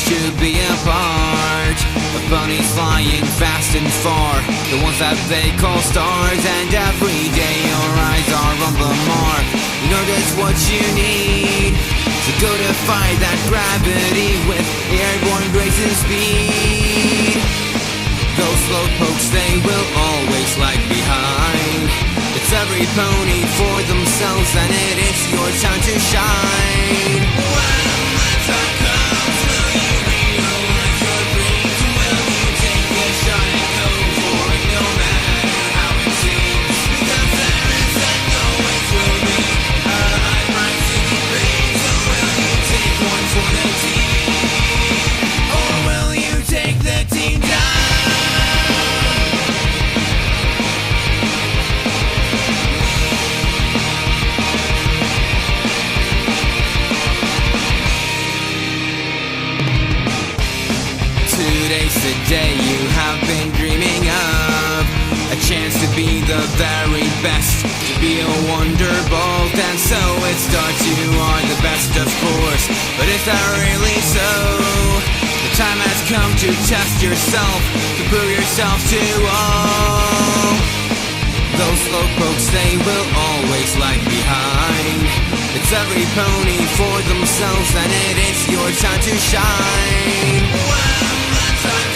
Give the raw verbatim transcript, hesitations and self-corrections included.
to be a part of bunnies flying fast and far, the ones that they call stars. And every day your eyes are on the mark. You know just what you need to go to fight that gravity with airborne grace and speed. Those slowpokes, they will always lag behind. It's every pony for themselves, and it is your time to shine. When the time comes, will you realize your dreams? Will you take a shot and go for it, no matter how it seems? Because there is and always will be a high price to be paid. So will you take one for the team, or will you take the team down? Today's the day you have been dreaming of, a chance to be the very best, to be a wonderbolt. And so it starts, you are the best of course, but is that really so? The time has come to test yourself, to prove yourself to all. Those slowpokes, they will always lag behind. It's every pony for themselves, and it is your time to shine. When the time